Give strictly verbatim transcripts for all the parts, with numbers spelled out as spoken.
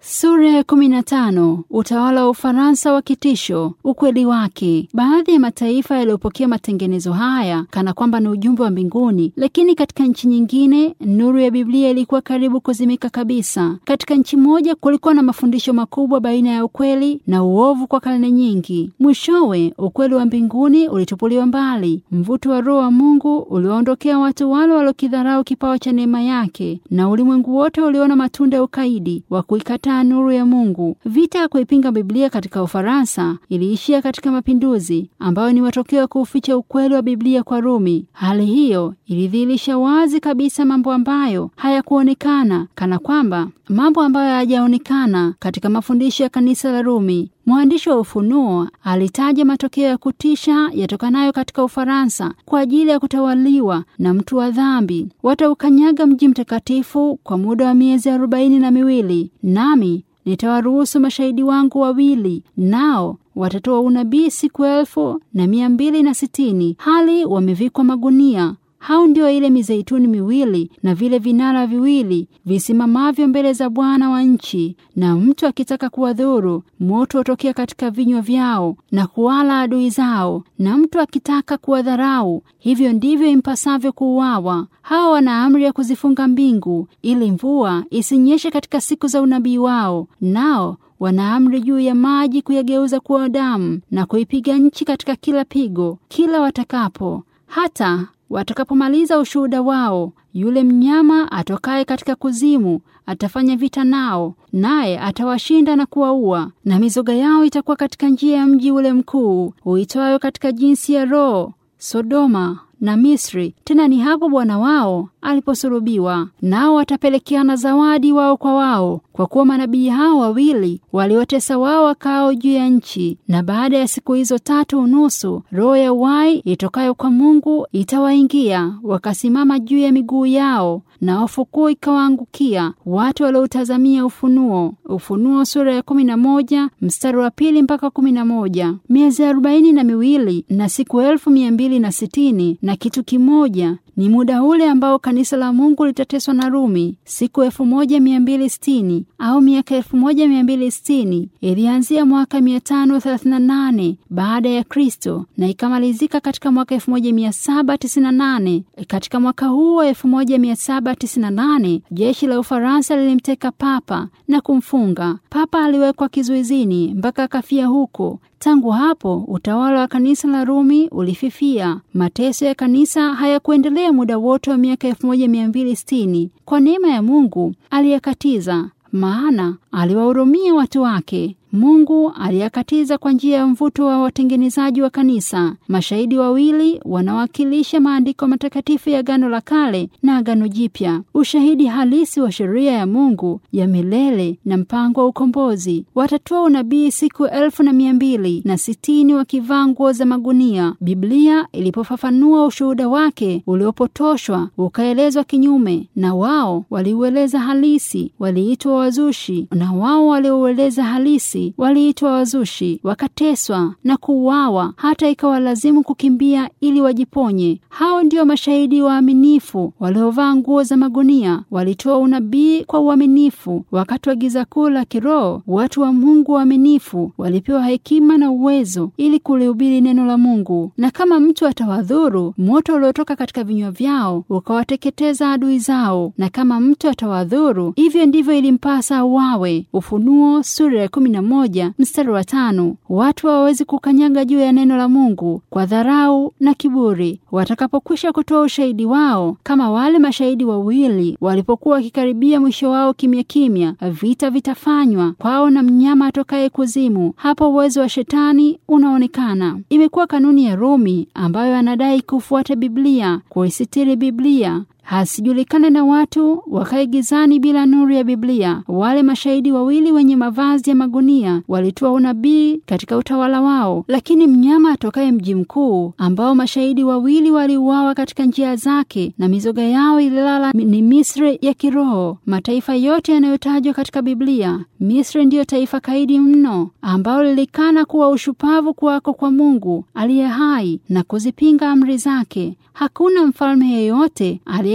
Sura ya kumi na tano. Utawala wa Ufaransa wa kitisho. Ukweli wake. Baadhi ya mataifa yaliyopokea matengenezo haya kana kwamba ni ujumbe wa mbinguni, lakini katika nchi nyingine nuru ya Biblia ilikuwa karibu kuzimika kabisa. Katika nchi moja kulikuwa na mafundisho makubwa baina ya ukweli na uovu kwa karne nyingi. Mwishowe ukweli wa mbinguni ulitupuliwa mbali. Mvuto wa Roho wa Mungu uliwaondokea watu wale waliokidharau kipawa cha neema yake, na ulimwengu wote uliona matunda ya ukaidi wa kuikataa nuru ya Mungu. Vita ya kuipinga Biblia katika Ufaransa iliishia katika mapinduzi ambayo ni matokeo ya kuuficha ukweli wa Biblia kwa Rumi. Hali hiyo ilidhihirisha wazi kabisa mambo ambayo hayakuonekana, kana kwamba mambo ambayo hayajaonekana katika mafundisho ya kanisa la Rumi. Mwandishi wa Ufunuo alitaja matokeo ya kutisha yatokanayo katika Ufaransa kwa ajili ya kutawaliwa na mtu wa dhambi. Wataukanyaga mji mtakatifu kwa muda wa miezi arobaini na miwili, nami nitawaruhusu mashahidi wangu wawili, nao watatoa unabii siku elfu na mia mbili na sitini hali wamevikwa magunia. Hao ndio ile mizeituni miwili na vile vinara viwili visimamavyo mbele za Bwana wa nchi, na mtu akitaka kuwadhuru, moto utokea katika vinywa vyao na kuwala adui zao, na mtu akitaka kuwadharau, hivyo ndivyo impasavyo kuuawa. Hao wana amri ya kuzifunga mbingu ili mvua isinyeshe katika siku za unabii wao, nao wana amri juu ya maji kuyageuza kuwa damu na kuipiga nchi katika kila pigo kila watakapo. Hata watakapomaliza ushuhuda wao, yule mnyama atokaye katika kuzimu atafanya vita nao, naye atawashinda na kuwaua, na mizoga yao itakuwa katika njia ya mji ule mkuu uitwayo katika jinsi ya roho, Sodoma na Misri. Tena ni hapo Bwana wao aliposulubiwa. Nao watapelekeana zawadi wao kwa wao, kwa kuwa manabii hao wawili waliwatesa wao wakao juu ya nchi. Na baada ya siku hizo tatu unusu, roho ya uhai itokayo kwa Mungu itawaingia, wakasimama juu ya miguu yao, na hofu kuu ikawaangukia watu walioutazamia ufunuo. Ufunuo sura ya kumi na moja mstari wa pili mpaka kumi na moja. Miezi arobaini na miwili na siku elfu mia mbili na sitini na kitu kimoja ni muda ule ambao kanisa la Mungu litateswa na Rumi. Siku elfu moja mia mbili sitini au miaka elfu moja mia mbili sitini ilianzia mwaka mia tano thelathini na nane baada ya Kristo na ikamalizika katika mwaka elfu moja mia saba tisini na nane. Katika mwaka huo elfu moja mia saba tisini na nane jeshi la Ufaransa lilimteka papa na kumfunga. Papa aliwekwa kizuizini mpaka akafia huko. Tangu hapo utawala wa kanisa la Rumi ulififia. Mateso ya kanisa hayakuendelea muda wote wa miaka elfu moja mia mbili sitini. Kwa neema ya Mungu aliyakatiza, maana aliwahurumia watu wake. Mungu aliyakatiza kwa njia ya mvuto wa watengenezaji wa kanisa. Mashahidi wawili wanawakilisha maandiko matakatifu ya Agano la Kale na Agano Jipya, ushahidi halisi wa sheria ya Mungu ya milele na mpango wa ukombozi. Watatoa unabii siku elfu na mia mbili na sitini wakivaa nguo za magunia. Biblia ilipofafanua ushuhuda wake uliopotoshwa ukaelezwa kinyume, na wao waliueleza halisi waliitwa wazushi, na wao waliueleza halisi waliitwa wazushi, wakateswa na kuuawa, hata ikawalazimu kukimbia ili wajiponye. Hao ndio mashahidi waaminifu waliovaa nguo za magunia. Walitoa unabii kwa uaminifu wakati wa giza kuu la kiroho. Watu wa Mungu waaminifu walipewa hekima na uwezo ili kulihubiri neno la Mungu. Na kama mtu atawadhuru, moto uliotoka katika vinywa vyao ukawateketeza adui zao. Na kama mtu atawadhuru, hivyo ndivyo ilimpasa auawe. Ufunuo sura ya kumi na moja mstari wa tano. Watu hawawezi kukanyaga juu ya neno la Mungu kwa dharau na kiburi. Watakapokwisha kutoa ushahidi wao, kama wale mashahidi wawili walipokuwa wakikaribia mwisho wao kimya kimya, vita vitafanywa kwao na mnyama atokaye kuzimu. Hapo uwezo wa shetani unaonekana. Imekuwa kanuni ya Rumi ambayo anadai kufuata Biblia, kuisitiri Biblia, hasijulikane na watu wakae gizani bila nuru ya Biblia. Wale mashahidi wawili wenye mavazi ya magunia walitoa unabii katika utawala wao, lakini mnyama atokaye mji mkuu, ambao mashahidi wawili waliuawa katika njia zake na mizoga yao ililala, ni Misri ya kiroho. Mataifa yote yanayotajwa katika Biblia, Misri ndiyo taifa kaidi mno, ambao lilikana kuwa ushupavu kuwako kwa Mungu aliye hai na kuzipinga amri zake. Hakuna mfalme yeyote aliye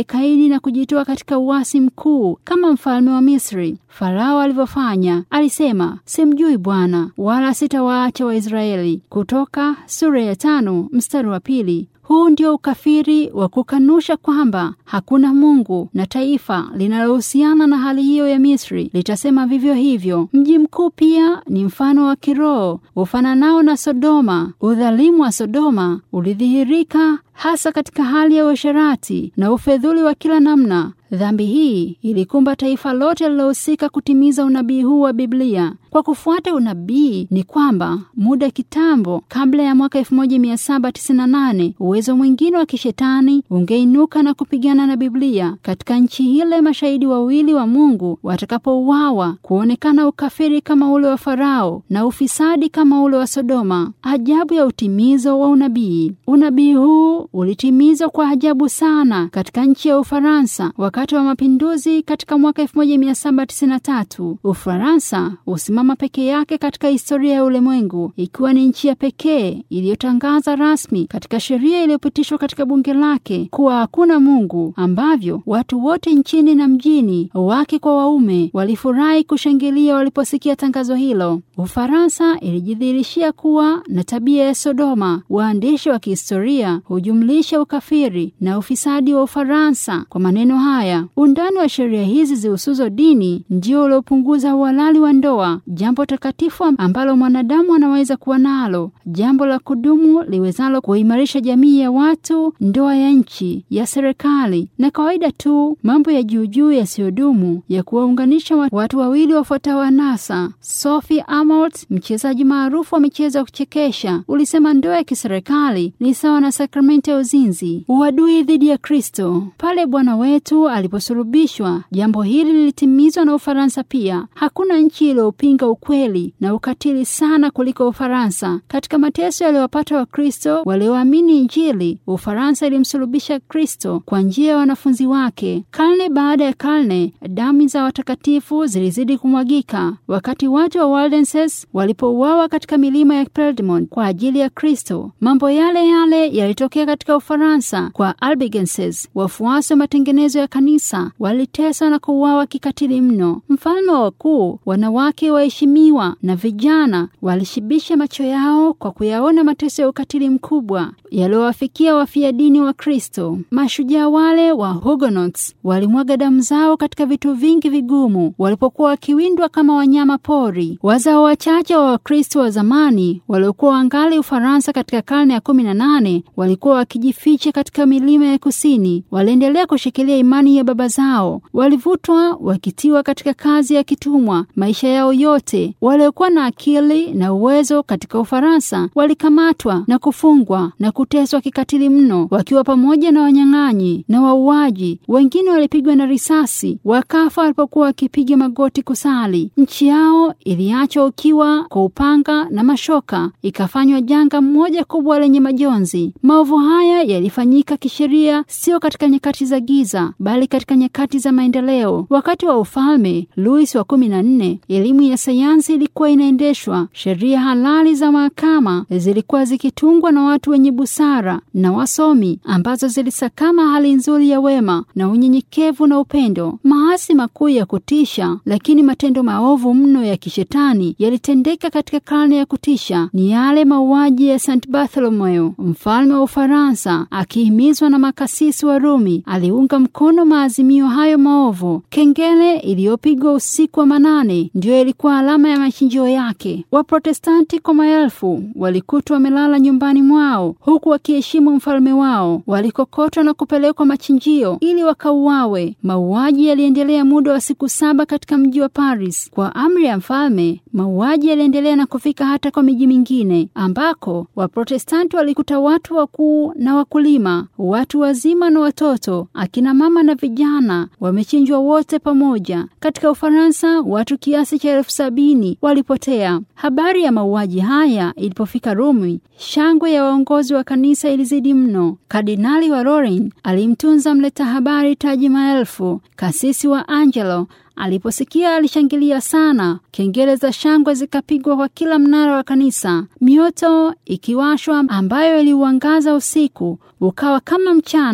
aliyekaidi na kujitoa katika uasi mkuu kama mfalme wa Misri Farao alivyofanya. Alisema, simjui Bwana wala sitawaacha Waisraeli. Kutoka sura ya tano mstari wa pili. Huu ndio ukafiri wa kukanusha kwamba hakuna Mungu, na taifa linalohusiana na hali hiyo ya Misri litasema vivyo hivyo. Mji mkuu pia ni mfano wa kiroho ufananao na Sodoma. Udhalimu wa Sodoma ulidhihirika hasa katika hali ya uasherati na ufedhuli wa kila namna. Dhambi hii ilikumba taifa lote lilohusika kutimiza unabii huu wa Biblia. Kwa kufuata unabii ni kwamba muda kitambo kabla ya mwaka elfu moja mia saba tisini na nane uwezo mwingine wa kishetani ungeinuka na kupigana na Biblia. Katika nchi ile mashahidi wawili wa Mungu watakapouawa, kuonekana ukafiri kama ule wa Farao na ufisadi kama ule wa Sodoma. Ajabu ya utimizo wa unabii. Unabii huu ulitimizwa kwa ajabu sana katika nchi ya Ufaransa wakati wa mapinduzi katika mwaka elfu moja mia saba tisini na tatu. Ufaransa usimama peke yake katika historia ya ulimwengu, ikiwa ni nchi ya pekee iliyotangaza rasmi katika sheria iliyopitishwa katika bunge lake kuwa hakuna Mungu, ambavyo watu wote nchini na mjini, wake kwa waume, walifurahi kushangilia waliposikia tangazo hilo. Ufaransa ilijidhihirishia kuwa na tabia ya Sodoma. Waandishi wa kihistoria hujumlisha ukafiri na ufisadi wa Ufaransa kwa maneno haya: undani wa sheria hizi zihusuzo dini ndio uliopunguza uhalali wa ndoa, jambo takatifu ambalo mwanadamu anaweza kuwa nalo, jambo la kudumu liwezalo kuimarisha jamii ya watu, ndoa ya nchi, ya serikali na kawaida tu, mambo ya juu juu yasiyodumu ya kuwaunganisha watu wawili wafuatao anasa. Sophie Amort, mchezaji maarufu wa michezo ya kuchekesha, ulisema ndoa ya kiserikali ni sawa na sakramenti ya uzinzi, uadui dhidi ya Kristo. Pale Bwana wetu aliposulubishwa, jambo hili lilitimizwa na Ufaransa pia. Hakuna nchi iliyopinga ukweli na ukatili sana kuliko Ufaransa. Katika mateso yaliyowapata wa Kristo walioamini Injili, Ufaransa ilimsulubisha Kristo kwa njia ya wanafunzi wake. Karne baada ya karne, damu za watakatifu zilizidi kumwagika. Wakati watu wa Waldenses walipouawa katika milima ya Piedmont kwa ajili ya Kristo, mambo yale yale yalitokea katika Ufaransa kwa Albigenses. Wafuasi wa matengenezo ya kanisa waliteswa na kuuawa kikatili mno. Mfalme wa wakuu, wanawake waheshimiwa na vijana walishibisha macho yao kwa kuyaona mateso ya ukatili mkubwa yaliyowafikia wafia dini wa Kristo. Mashujaa wale wa Huguenots walimwaga damu zao katika vitu vingi vigumu walipokuwa wakiwindwa kama wanyama pori. Wazao wachache wa Wakristo wa zamani waliokuwa wangali Ufaransa katika karne ya kumi na nane walikuwa wakijificha katika milima ya kusini. Waliendelea kushikilia imani ya baba zao. Walivutwa wakitiwa katika kazi ya kitumwa maisha yao yote. Waliokuwa na akili na uwezo katika Ufaransa walikamatwa na kufungwa na kuteswa kikatili mno, wakiwa pamoja na wanyang'anyi na wauaji. Wengine walipigwa na risasi wakafa walipokuwa wakipiga magoti kusali. Nchi yao iliachwa ukiwa kwa upanga na mashoka, ikafanywa janga mmoja kubwa lenye majonzi. Maovu haya yalifanyika kisheria, sio katika nyakati za giza, bali katika nyakati za maendeleo. Wakati wa ufalme Louis wa kumi na nne, elimu ya sayansi ilikuwa inaendeshwa. Sheria halali za mahakama zilikuwa zikitungwa na watu wenye busara na wasomi, ambazo zilisakama hali nzuri ya wema na unyenyekevu na upendo. Maasi makuu ya kutisha, lakini matendo maovu mno ya kishetani yalitendeka katika karne ya kutisha. Ni yale mauaji ya Saint Bartholomew. Mfalme wa Ufaransa, akihimizwa na makasisi wa Rumi, aliunga mkono maazimio hayo maovu. Kengele iliyopigwa usiku wa manane ndiyo ilikuwa alama ya machinjio yake. Waprotestanti kwa maelfu walikutwa wamelala nyumbani mwao huku wakiheshimu mfalme wao. Walikokotwa na kupelekwa machinjio ili wakauawe. Mauaji yaliendelea muda wa siku saba katika mji wa Paris. Kwa amri ya mfalme, mauaji yaliendelea na kufika hata kwa miji mingine, ambako Waprotestanti walikuta watu wakuu na wakulima, watu wazima na watoto, akina mama na vijana wamechinjwa wote pamoja. Katika Ufaransa watu kiasi cha elfu sabini walipotea. Habari ya mauaji haya ilipofika Rumi, shangwe ya waongozi wa kanisa ilizidi mno. Kardinali wa Lorraine alimtunza mleta habari taji maelfu. Kasisi wa Angelo aliposikia alishangilia sana. Kengele za shangwe zikapigwa kwa kila mnara wa kanisa, mioto ikiwashwa ambayo iliuangaza usiku ukawa kama mchana,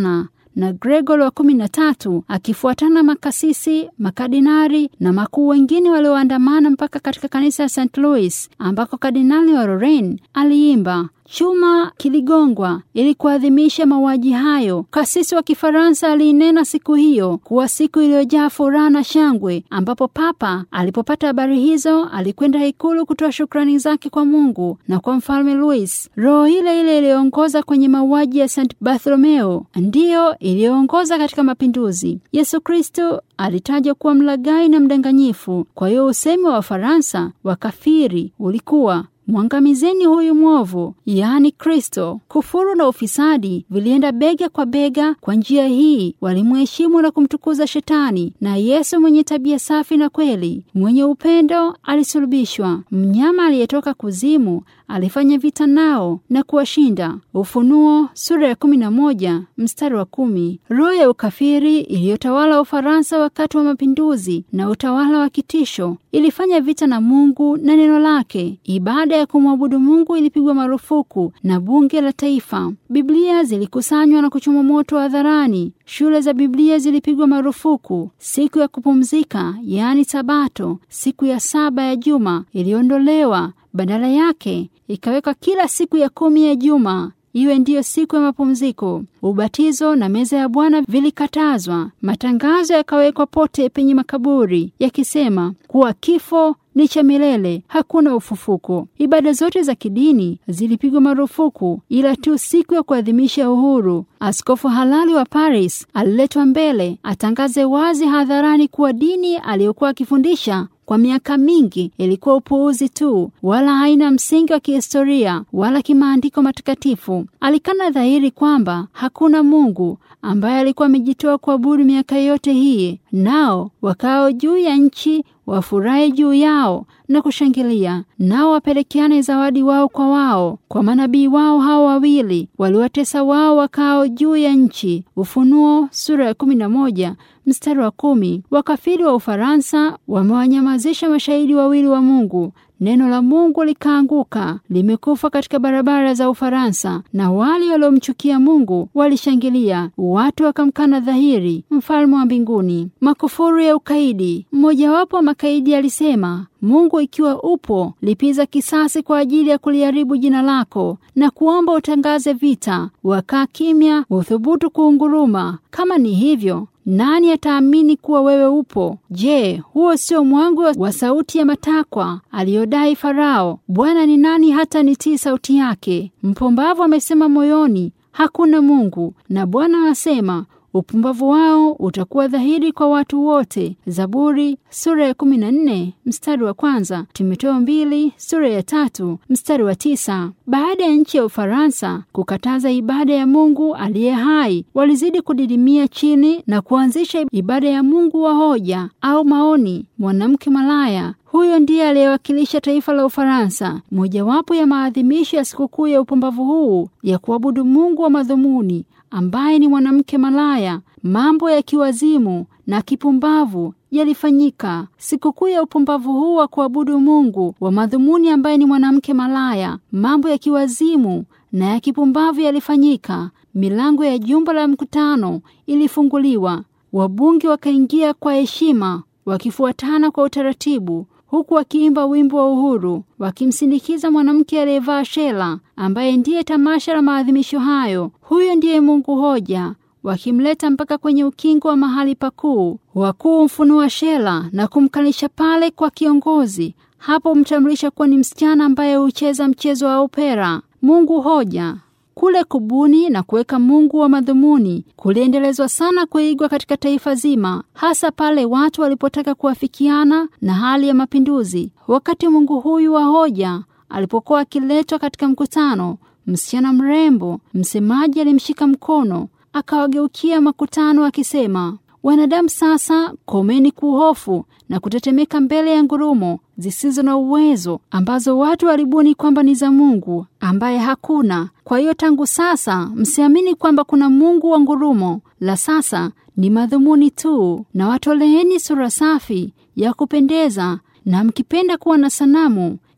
na Gregori wa kumi na tatu akifuatana makasisi, makardinali na makuu wengine walioandamana mpaka katika kanisa ya Saint Louis ambako kardinali wa Lorraine aliimba. Chuma kiligongwa ili kuadhimisha mauaji hayo. Kasisi wa Kifaransa aliinena siku hiyo kuwa siku iliyojaa furaha na shangwe, ambapo Papa alipopata habari hizo alikwenda ikulu kutoa shukrani zake kwa Mungu na kwa Mfalme Louis. Roho ile ile iliyoongoza kwenye mauaji ya Saint Bartholomew ndiyo iliyoongoza katika mapinduzi. Yesu Kristo alitajwa kuwa mlaghai na mdanganyifu. Kwa hiyo usemi wa Wafaransa wakafiri ulikuwa mwangamizeni huyu mwovu, yaani Kristo. Kufuru na ufisadi vilienda bega kwa bega. Kwa njia hii walimheshimu na kumtukuza Shetani, na Yesu mwenye tabia safi na kweli, mwenye upendo, alisulubishwa. Mnyama aliyetoka kuzimu alifanya vita nao na kuwashinda. Ufunuo sura ya kumi na moja mstari wa kumi. Roho ya ukafiri iliyotawala Ufaransa wakati wa mapinduzi na utawala wa kitisho ilifanya vita na Mungu na neno lake. Ibada ya kumwabudu Mungu ilipigwa marufuku na bunge la taifa. Biblia zilikusanywa na kuchomwa moto hadharani. Shule za Biblia zilipigwa marufuku. Siku ya kupumzika, yaani Sabato, siku ya saba ya juma, iliondolewa. Badala yake ikawekwa kila siku ya kumi ya juma iwe ndiyo siku ya mapumziko. Ubatizo na meza ya Bwana vilikatazwa. Matangazo yakawekwa pote penye makaburi yakisema kuwa kifo ni cha milele, hakuna ufufuko. Ibada zote za kidini zilipigwa marufuku, ila tu siku ya kuadhimisha uhuru. Askofu halali wa Paris aliletwa mbele atangaze wazi hadharani kuwa dini aliyokuwa akifundisha kwa miaka mingi ilikuwa upuuzi tu, wala haina msingi wa kihistoria wala kimaandiko matakatifu. Alikana dhahiri kwamba hakuna Mungu ambaye alikuwa amejitoa kuabudu miaka yote hii, nao wakao juu ya nchi wafurahi juu yao na kushangilia, nao wapelekeane zawadi wao kwa wao, kwa manabii wao hao wawili waliwatesa wao wakao juu ya nchi. Ufunuo sura ya kumi na moja mstari wa kumi. Wakafiri wa Ufaransa wamewanyamazisha mashahidi wawili wa Mungu. Neno la Mungu likaanguka, limekufa katika barabara za Ufaransa, na wale waliomchukia Mungu walishangilia. Watu wakamkana dhahiri mfalme wa mbinguni. Makufuru ya ukaidi. Mmojawapo wa makaidi alisema, Mungu ikiwa upo, lipiza kisasi kwa ajili ya kuliharibu jina lako na kuomba utangaze vita. Wakaa kimya, uthubutu kuunguruma. Kama ni hivyo, nani ataamini kuwa wewe upo? Je, huo sio mwangu wa sauti ya matakwa aliyodai Farao? Bwana ni nani hata nitii sauti yake? Mpumbavu amesema moyoni, hakuna Mungu. Na Bwana asema, upumbavu wao utakuwa dhahiri kwa watu wote. Zaburi sura ya kumi na nne mstari wa kwanza. Timotheo mbili sura ya tatu mstari wa tisa. Baada ya nchi ya Ufaransa kukataza ibada ya Mungu aliye hai, walizidi kudidimia chini na kuanzisha ibada ya Mungu wa hoja au maoni, mwanamke malaya. Huyo ndiye aliyewakilisha taifa la Ufaransa. Mojawapo ya maadhimisho ya sikukuu ya upumbavu huu ya kuabudu Mungu wa madhumuni ambaye ni mwanamke malaya, mambo ya kiwazimu na kipumbavu yalifanyika. Sikukuu ya upumbavu huu wa kuabudu Mungu wa madhumuni ambaye ni mwanamke malaya, mambo ya kiwazimu na ya kipumbavu yalifanyika. Milango ya jumba la mkutano ilifunguliwa. Wabunge wakaingia kwa heshima, wakifuatana kwa utaratibu, huku wakiimba wimbo wa uhuru, wakimsindikiza mwanamke aliyevaa shela ambaye ndiye tamasha la maadhimisho hayo. Huyo ndiye Mungu hoja, wakimleta mpaka kwenye ukingo wa mahali pakuu. Wakuu mfunua shela na kumkalisha pale kwa kiongozi. Hapo mtambulisha kuwa ni msichana ambaye hucheza mchezo wa opera. Mungu hoja. Kule kubuni na kuweka Mungu wa madhumuni kuliendelezwa sana kuigwa katika taifa zima, hasa pale watu walipotaka kuafikiana na hali ya mapinduzi. Wakati Mungu huyu wa hoja alipokuwa akiletwa katika mkutano, msichana mrembo, msemaji alimshika mkono, akawageukia makutano akisema, wanadamu sasa komeni kuhofu na kutetemeka mbele ya ngurumo zisizo na uwezo ambazo watu walibuni kwamba ni za Mungu ambaye hakuna. Kwa hiyo tangu sasa msiamini kwamba kuna Mungu wa ngurumo, la sasa ni madhumuni tu. Na watoleeni sura safi ya kupendeza, na mkipenda kuwa na sanamu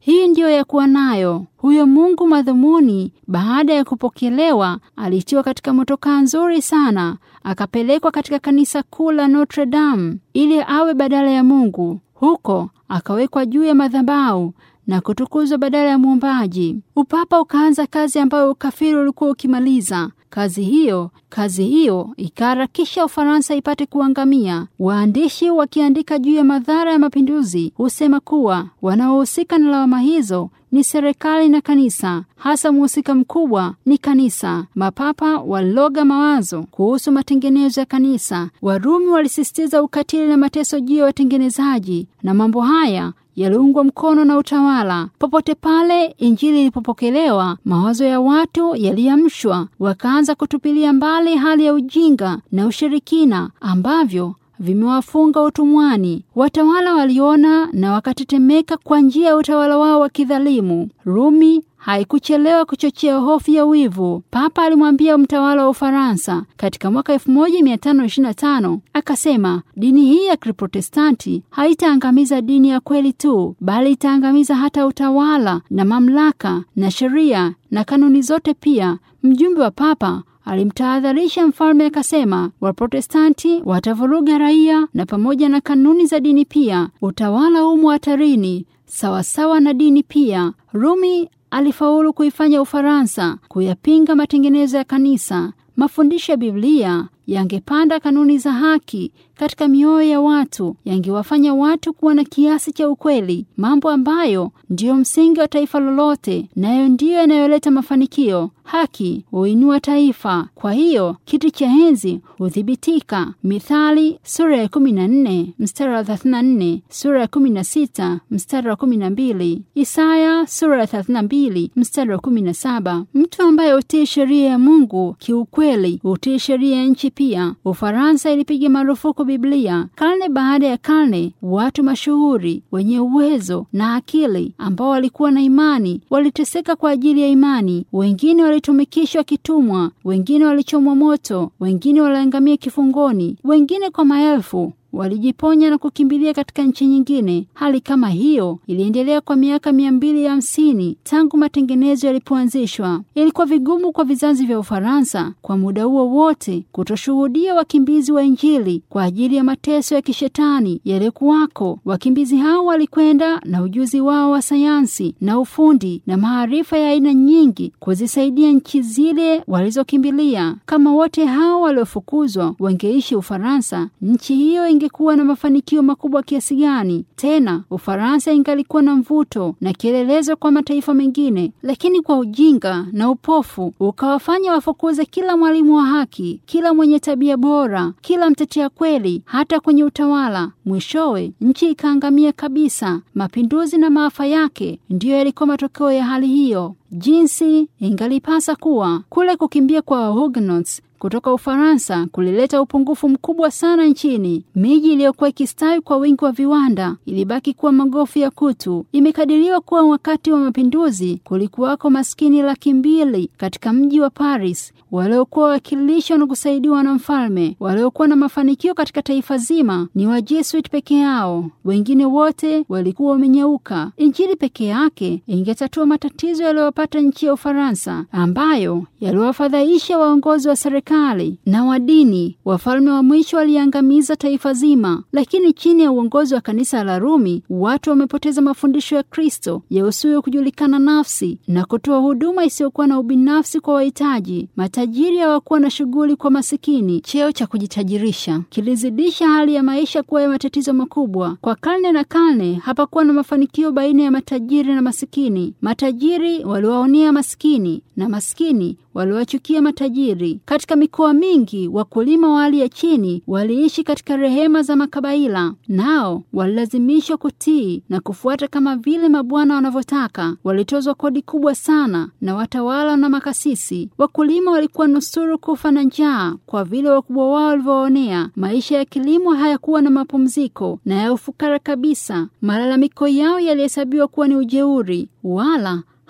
Hii ndiyo ya kuwa nayo. Huyo Mungu madhumuni, baada ya kupokelewa, alitiwa katika motokaa nzuri sana, akapelekwa katika kanisa kuu la Notre Dame ili awe badala ya Mungu. Huko akawekwa juu ya madhabahu na kutukuzwa badala ya muumbaji. Upapa ukaanza kazi ambayo ukafiri ulikuwa ukimaliza. Kazi hiyo, kazi hiyo ikaharakisha Ufaransa ipate kuangamia. Waandishi wakiandika juu ya madhara ya mapinduzi husema kuwa wanaohusika na lawama hizo ni serikali na kanisa, hasa mhusika mkubwa ni kanisa. Mapapa waliloga mawazo kuhusu matengenezo ya kanisa. Warumi walisisitiza ukatili na mateso juu ya watengenezaji, na mambo haya yaliungwa mkono na utawala. Popote pale Injili ilipopokelewa, mawazo ya watu yaliamshwa, wakaanza kutupilia mbali hali ya ujinga na ushirikina ambavyo vimewafunga utumwani. Watawala waliona na wakatetemeka kwa njia ya utawala wao wa kidhalimu. Rumi haikuchelewa kuchochea hofu ya wivu. Papa alimwambia mtawala wa Ufaransa katika mwaka elfu moja mia tano ishirini na tano, akasema, dini hii ya Kiprotestanti haitaangamiza dini ya kweli tu, bali itaangamiza hata utawala na mamlaka na sheria na kanuni zote pia. Mjumbe wa Papa alimtahadharisha mfalme akasema, Waprotestanti watavuruga raia na pamoja na kanuni za dini pia. Utawala umo hatarini sawasawa na dini pia. Rumi alifaulu kuifanya Ufaransa kuyapinga matengenezo ya kanisa. Mafundisho ya Biblia yangepanda kanuni za haki katika mioyo ya watu, yangewafanya watu kuwa na kiasi cha ukweli, mambo ambayo ndiyo msingi wa taifa lolote, nayo ndiyo yanayoleta mafanikio. Haki huinua taifa. Kwa hiyo kiti cha enzi huthibitika. Mithali sura ya kumi na nne mstari wa thelathini na nne, sura ya kumi na sita mstari wa kumi na mbili, Isaya sura ya thelathini na mbili mstari wa kumi na saba. Mtu ambaye hutii sheria ya Mungu kiukweli hutii sheria ya nchi pia. Ufaransa ilipiga marufuku Biblia. Karne baada ya karne, watu mashuhuri wenye uwezo na akili ambao walikuwa na imani waliteseka kwa ajili ya imani. Wengine walitumikishwa kitumwa, wengine walichomwa moto, wengine waliangamia kifungoni, wengine kwa maelfu walijiponya na kukimbilia katika nchi nyingine. Hali kama hiyo iliendelea kwa miaka mia mbili hamsini tangu matengenezo yalipoanzishwa. Ilikuwa vigumu kwa vizazi vya Ufaransa kwa muda huo wote kutoshuhudia wakimbizi wa Injili kwa ajili ya mateso ya kishetani yaliyokuwako. Wakimbizi hao walikwenda na ujuzi wao wa sayansi na ufundi na maarifa ya aina nyingi kuzisaidia nchi zile walizokimbilia. Kama wote hao waliofukuzwa wangeishi Ufaransa, nchi hiyo ingekuwa na mafanikio makubwa kiasi gani? Tena Ufaransa ingalikuwa na mvuto na kielelezo kwa mataifa mengine. Lakini kwa ujinga na upofu ukawafanya wafukuze kila mwalimu wa haki, kila mwenye tabia bora, kila mtetea kweli, hata kwenye utawala. Mwishowe nchi ikaangamia kabisa. Mapinduzi na maafa yake ndiyo yalikuwa matokeo ya hali hiyo. Jinsi ingalipasa kuwa kule kukimbia kwa Huguenots kutoka Ufaransa kulileta upungufu mkubwa sana nchini. Miji iliyokuwa ikistawi kwa wingi wa viwanda ilibaki kuwa magofu ya kutu. Imekadiriwa kuwa wakati wa mapinduzi kulikuwako maskini laki mbili katika mji wa Paris waliokuwa wakilishwa na kusaidiwa na mfalme. Waliokuwa na mafanikio katika taifa zima ni Wajesuit peke yao, wengine wote walikuwa wamenyeuka. Injili peke yake ingetatua matatizo yaliyopata nchi ya Ufaransa, ambayo yaliwafadhaisha waongozi wa serikali na wa dini. Wafalme wa mwisho waliangamiza taifa zima, lakini chini ya uongozi wa kanisa la Rumi watu wamepoteza mafundisho ya Kristo yahusuyo kujulikana nafsi na kutoa huduma isiyokuwa na ubinafsi kwa wahitaji. Matajiri hawakuwa na shughuli kwa masikini. Cheo cha kujitajirisha kilizidisha hali ya maisha kuwa ya matatizo makubwa. Kwa karne na karne hapakuwa na mafanikio baina ya matajiri na masikini. Matajiri waliwaonea masikini na masikini waliwachukia matajiri. Katika mikoa mingi wakulima wa hali ya chini waliishi katika rehema za makabaila, nao walilazimishwa kutii na kufuata kama vile mabwana wanavyotaka. Walitozwa kodi kubwa sana na watawala na makasisi. Wakulima walikuwa nusuru kufa na njaa kwa vile wakubwa wao walivyoonea. Maisha ya kilimo hayakuwa na mapumziko na ya ufukara kabisa. Malalamiko yao yalihesabiwa kuwa ni ujeuri, wala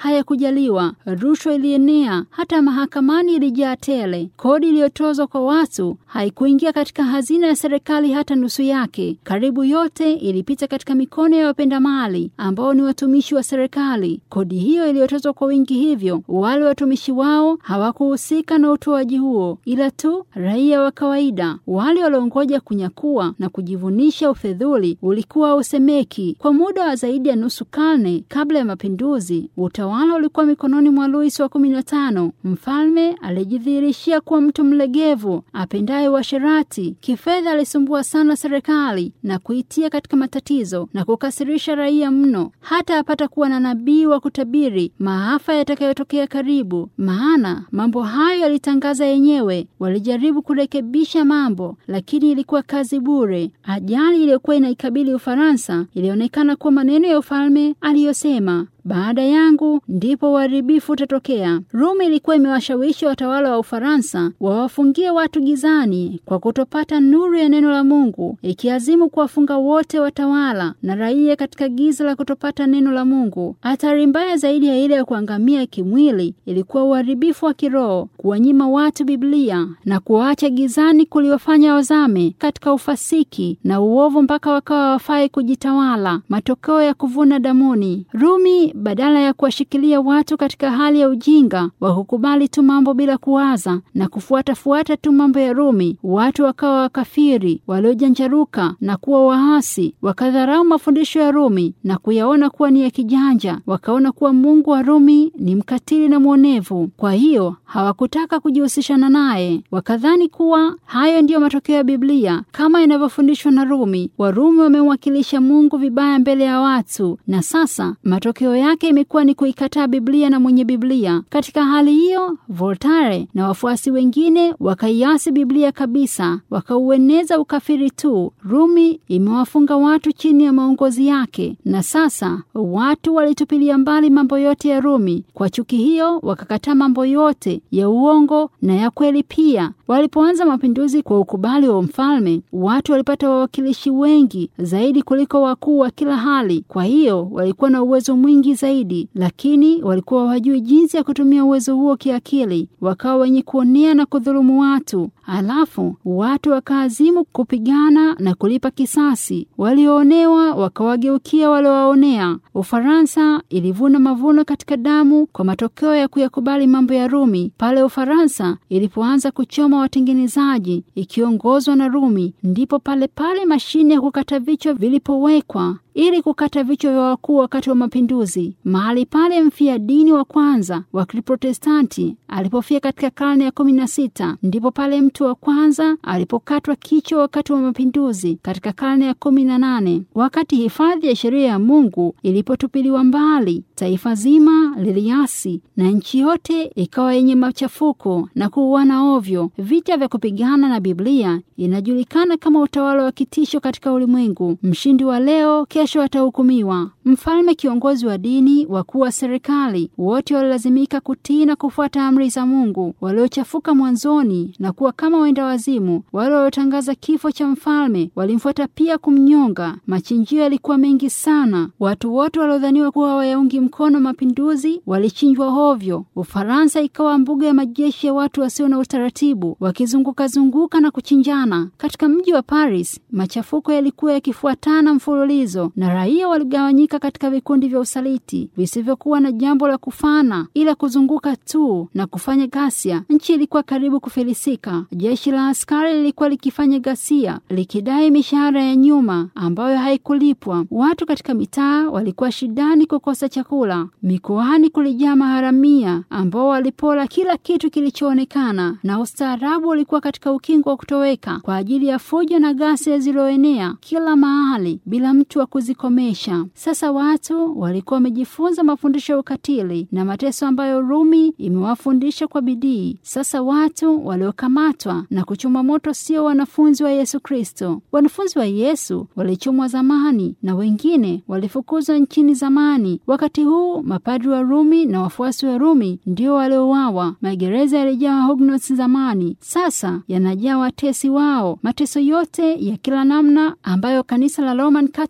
hayakujaliwa. Rushwa ilienea, hata mahakamani ilijaa tele. Kodi iliyotozwa kwa watu haikuingia katika hazina ya serikali hata nusu yake. Karibu yote ilipita katika mikono ya wapenda mali ambao ni watumishi wa serikali. Kodi hiyo iliyotozwa kwa wingi hivyo, wale watumishi wao hawakuhusika na utoaji huo, ila tu raia wa kawaida. Wale waliongoja kunyakua na kujivunisha ufedhuli ulikuwa usemeki. Kwa muda wa zaidi ya nusu karne kabla ya mapinduzi, utawala ulikuwa mikononi mwa Louis wa kumi na tano. Mfalme alijidhihirishia kuwa mtu mlegevu, apendaye uasherati. Kifedha alisumbua sana serikali na kuitia katika matatizo na kukasirisha raia mno, hata apata kuwa na nabii wa kutabiri maafa yatakayotokea karibu. Maana mambo hayo yalitangaza yenyewe. Walijaribu kurekebisha mambo, lakini ilikuwa kazi bure. Ajali iliyokuwa inaikabili Ufaransa ilionekana kuwa maneno ya ufalme aliyosema, baada yangu ndipo uharibifu utatokea. Rumi ilikuwa imewashawishi watawala wa Ufaransa wawafungie watu gizani kwa kutopata nuru ya neno la Mungu, ikiazimu kuwafunga wote watawala na raia katika giza la kutopata neno la Mungu. Hatari mbaya zaidi ya ile ya kuangamia kimwili ilikuwa uharibifu wa kiroho. Kuwanyima watu Biblia na kuwaacha gizani kuliwafanya wazame katika ufasiki na uovu mpaka wakawa wafai kujitawala, matokeo ya kuvuna damuni. Rumi badala ya kuwashikilia watu katika hali ya ujinga wa kukubali tu mambo bila kuwaza na kufuata fuata tu mambo ya Rumi, watu wakawa wakafiri waliojanjaruka na kuwa waasi. Wakadharau mafundisho ya Rumi na kuyaona kuwa ni ya kijanja. Wakaona kuwa Mungu wa Rumi ni mkatili na mwonevu, kwa hiyo hawakutaka kujihusishana naye. Wakadhani kuwa hayo ndiyo matokeo ya Biblia kama inavyofundishwa na Rumi. Warumi wamemwakilisha Mungu vibaya mbele ya watu, na sasa matokeo yake imekuwa ni kuikataa Biblia na mwenye Biblia. Katika hali hiyo, Voltaire na wafuasi wengine wakaiasi Biblia kabisa, wakaueneza ukafiri tu. Rumi imewafunga watu chini ya maongozi yake, na sasa watu walitupilia mbali mambo yote ya Rumi. Kwa chuki hiyo wakakataa mambo yote ya uongo na ya kweli pia. Walipoanza mapinduzi kwa ukubali wa mfalme, watu walipata wawakilishi wengi zaidi kuliko wakuu wa kila hali. Kwa hiyo walikuwa na uwezo mwingi zaidi, lakini walikuwa hawajui jinsi ya kutumia uwezo huo kiakili. Wakawa wenye kuonea na kudhulumu watu. Alafu watu wakaazimu kupigana na kulipa kisasi. Walioonewa wakawageukia waliowaonea. Ufaransa ilivuna mavuno katika damu kwa matokeo ya kuyakubali mambo ya Rumi. Pale Ufaransa ilipoanza kuchoma watengenezaji ikiongozwa na Rumi, ndipo pale pale mashine ya kukata vichwa vilipowekwa ili kukata vichwa vya wakuu wakati wa mapinduzi. Mahali pale mfia dini wa kwanza wa Kiprotestanti alipofia katika karne ya kumi na sita, ndipo pale mtu wa kwanza alipokatwa kichwa wakati wa mapinduzi katika karne ya kumi na nane. Wakati hifadhi ya sheria ya Mungu ilipotupiliwa mbali, taifa zima liliasi na nchi yote ikawa yenye machafuko na kuuana ovyo. Vita vya kupigana na Biblia inajulikana kama utawala wa kitisho katika ulimwengu. Mshindi wa leo kesho atahukumiwa. Mfalme, kiongozi wa dini, wakuu wa serikali, wote walilazimika kutii na kufuata amri za Mungu. Waliochafuka mwanzoni na kuwa kama wenda wazimu, wale waliotangaza kifo cha mfalme, walimfuata pia kumnyonga. Machinjio yalikuwa mengi sana. Watu wote waliodhaniwa kuwa wayaungi mkono mapinduzi walichinjwa hovyo. Ufaransa ikawa mbuga ya majeshi ya watu wasio na utaratibu, wakizunguka zunguka na kuchinjana. Katika mji wa Paris, machafuko yalikuwa yakifuatana mfululizo, na raia waligawanyika katika vikundi vya usaliti visivyokuwa na jambo la kufana ila kuzunguka tu na kufanya ghasia. Nchi ilikuwa karibu kufilisika. Jeshi la askari lilikuwa likifanya ghasia likidai mishahara ya nyuma ambayo haikulipwa. Watu katika mitaa walikuwa shidani kukosa chakula. Mikoani kulijaa maharamia ambao walipola kila kitu kilichoonekana, na ustaarabu ulikuwa katika ukingo wa kutoweka kwa ajili ya fujo na ghasia zilizoenea kila mahali bila mtu wa kuzikomesha. Sasa watu walikuwa wamejifunza mafundisho ya ukatili na mateso ambayo Rumi imewafundisha kwa bidii. Sasa watu waliokamatwa na kuchomwa moto sio wanafunzi wa Yesu Kristo. Wanafunzi wa Yesu walichomwa zamani na wengine walifukuzwa nchini zamani. Wakati huu mapadri wa Rumi na wafuasi wa Rumi ndio waliouawa. Magereza yalijaa Huguenots zamani, sasa yanajaa watesi wao. Mateso yote ya kila namna ambayo kanisa la Roman Catholic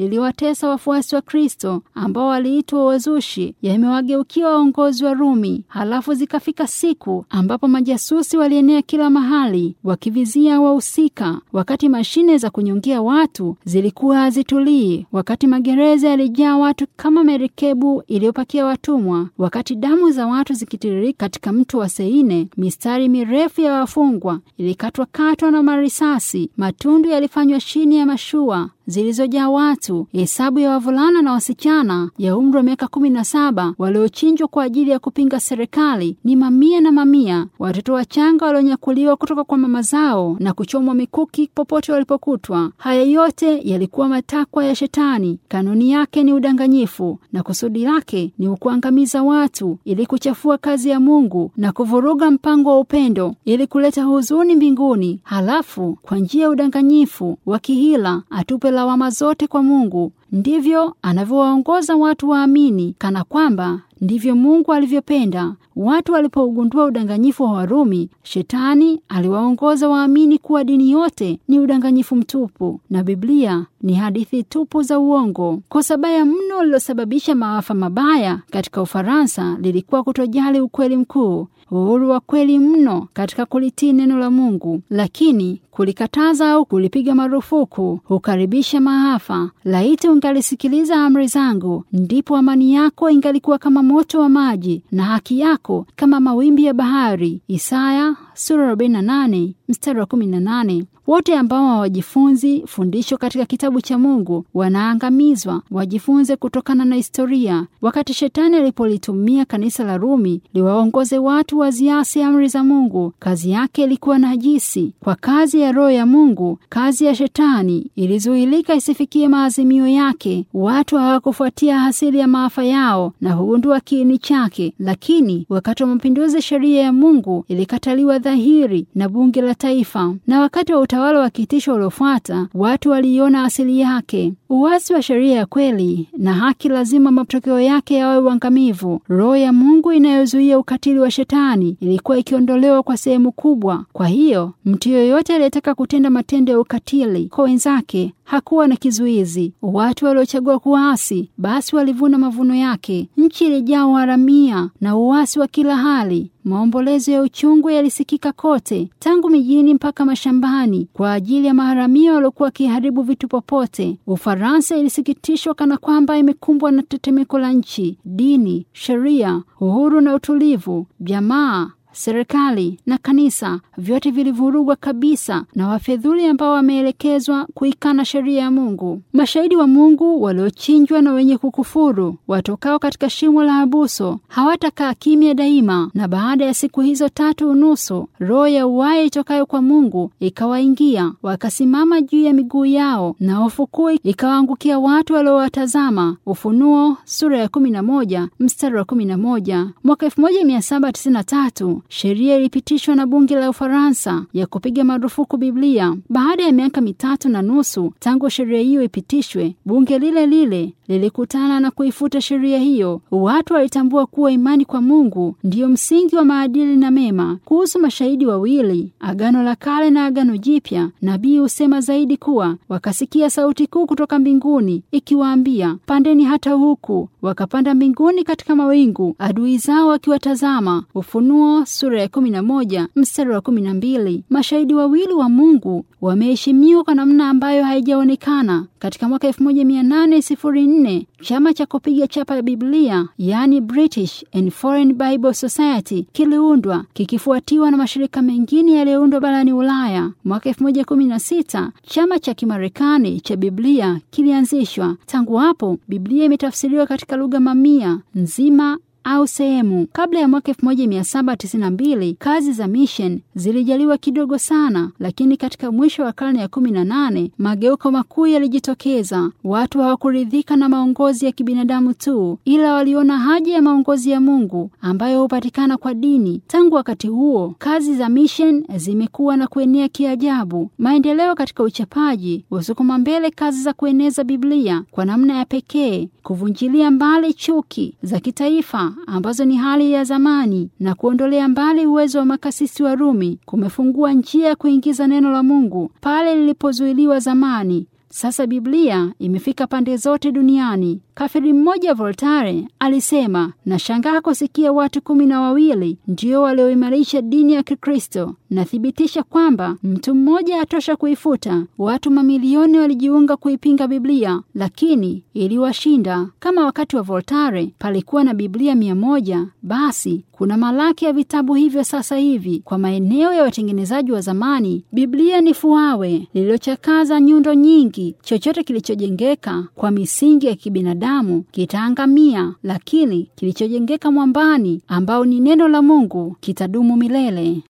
liliwatesa wafuasi wa Kristo ambao waliitwa wazushi yamewageukia waongozi wa Rumi. Halafu zikafika siku ambapo majasusi walienea kila mahali wakivizia wahusika, wakati mashine za kunyongea watu zilikuwa hazitulii, wakati magereza yalijaa watu kama merikebu iliyopakia watumwa, wakati damu za watu zikitiririka katika mto wa Seine, mistari mirefu ya wafungwa ilikatwa katwa na marisasi, matundu yalifanywa chini ya mashua zilizojaa watu. Hesabu ya wavulana na wasichana ya umri wa miaka kumi na saba waliochinjwa kwa ajili ya kupinga serikali ni mamia na mamia. Watoto wachanga walionyakuliwa kutoka kwa mama zao na kuchomwa mikuki popote walipokutwa. Haya yote yalikuwa matakwa ya Shetani. Kanuni yake ni udanganyifu na kusudi lake ni kuangamiza watu ili kuchafua kazi ya Mungu na kuvuruga mpango wa upendo ili kuleta huzuni mbinguni. Halafu kwa njia ya udanganyifu wa kihila atupe lawama zote kwa Mungu. Ndivyo anavyowaongoza watu waamini kana kwamba ndivyo Mungu alivyopenda. Watu walipougundua udanganyifu wa Warumi, Shetani aliwaongoza waamini kuwa dini yote ni udanganyifu mtupu na Biblia ni hadithi tupu za uongo. Kosa baya mno lililosababisha maafa mabaya katika Ufaransa lilikuwa kutojali ukweli mkuu, uhuru wa kweli mno katika kulitii neno la Mungu, lakini kulikataza au kulipiga marufuku hukaribisha maafa. Laiti ungalisikiliza amri zangu, ndipo amani yako ingalikuwa kama moto wa maji na haki yako kama mawimbi ya bahari. Isaya sura arobaini na nane mstari wa kumi na nane. Wote ambao hawajifunzi fundisho katika kitabu cha Mungu wanaangamizwa. Wajifunze kutokana na historia. Wakati Shetani alipolitumia kanisa la Rumi liwaongoze watu waziasi amri za Mungu, kazi yake ilikuwa najisi. Kwa kazi ya Roho ya Mungu, kazi ya Shetani ilizuilika isifikie maazimio yake. Watu hawakufuatia hasili ya maafa yao na kugundua kiini chake, lakini wakati wa mapinduzi sheria ya Mungu ilikataliwa dhahiri na bunge la taifa, na wakati wa utawala wa kitisho uliofuata watu waliona asili yake. Uasi wa sheria ya kweli na haki lazima matokeo yake yawe uangamivu. Roho ya Mungu inayozuia ukatili wa Shetani ilikuwa ikiondolewa kwa sehemu kubwa. Kwa hiyo mtu yoyote aliyetaka kutenda matendo ya ukatili kwa wenzake hakuwa na kizuizi. Watu waliochagua kuasi basi walivuna mavuno yake. Nchi ilijaa uharamia na uasi wa kila hali. Maombolezo ya uchungu yalisikika kote, tangu mijini mpaka mashambani, kwa ajili ya maharamia waliokuwa wakiharibu vitu popote. Ufaransa ilisikitishwa kana kwamba imekumbwa na tetemeko la nchi. Dini, sheria, uhuru na utulivu, jamaa, serikali na kanisa vyote vilivurugwa kabisa na wafedhuli ambao wameelekezwa kuikana sheria ya Mungu. Mashahidi wa Mungu waliochinjwa na wenye kukufuru watokao katika shimo la abuso hawatakaa kimya daima, na baada ya siku hizo tatu unusu roho ya uhai itokayo kwa Mungu ikawaingia, wakasimama juu ya miguu yao na hofu kuu ikawaangukia watu waliowatazama. Ufunuo sura ya kumi na moja mstari wa kumi na moja. Mwaka elfu moja mia saba tisini na tatu sheria ilipitishwa na bunge la Ufaransa ya kupiga marufuku Biblia. Baada ya miaka mitatu na nusu tangu sheria hiyo ipitishwe, bunge lile lile lilikutana na kuifuta sheria hiyo. Watu walitambua kuwa imani kwa Mungu ndiyo msingi wa maadili na mema. Kuhusu mashahidi wawili, Agano la Kale na Agano Jipya, nabii husema zaidi kuwa wakasikia sauti kuu kutoka mbinguni ikiwaambia, pandeni hata huku. Wakapanda mbinguni katika mawingu, adui zao wakiwatazama. Ufunuo sura ya kumi na moja mstari wa kumi na mbili. Mashahidi wawili wa Mungu wameheshimiwa kwa namna ambayo haijaonekana. Katika mwaka elfu moja mia nane sifuri nne chama cha kupiga chapa ya Biblia, yani British and Foreign Bible Society, kiliundwa kikifuatiwa na mashirika mengine yaliyoundwa barani Ulaya. Mwaka elfu moja kumi na sita chama cha Kimarekani cha Biblia kilianzishwa. Tangu hapo Biblia imetafsiriwa katika lugha mamia nzima au sehemu. Kabla ya mwaka elfu moja mia saba tisini na mbili kazi za mission zilijaliwa kidogo sana, lakini katika mwisho wa karne ya kumi na nane mageuko makuu yalijitokeza. Watu hawakuridhika na maongozi ya kibinadamu tu, ila waliona haja ya maongozi ya Mungu ambayo hupatikana kwa dini. Tangu wakati huo kazi za mission zimekuwa na kuenea kiajabu. Maendeleo katika uchapaji husukuma mbele kazi za kueneza Biblia kwa namna ya pekee, kuvunjilia mbali chuki za kitaifa ambazo ni hali ya zamani na kuondolea mbali uwezo wa makasisi wa Rumi kumefungua njia ya kuingiza neno la Mungu pale lilipozuiliwa zamani. Sasa Biblia imefika pande zote duniani. Kafiri mmoja Voltaire alisema, nashangaa kusikia watu kumi na wawili ndio walioimarisha dini ya Kikristo. Nathibitisha kwamba mtu mmoja atosha kuifuta. Watu mamilioni walijiunga kuipinga Biblia, lakini iliwashinda. Kama wakati wa Voltaire palikuwa na Biblia mia moja, basi kuna malaki ya vitabu hivyo sasa hivi. Kwa maeneo ya watengenezaji wa zamani, Biblia ni fuawe lililochakaza nyundo nyingi. Chochote kilichojengeka kwa misingi ya kibinadamu kitaangamia, lakini kilichojengeka mwambani ambao ni neno la Mungu kitadumu milele.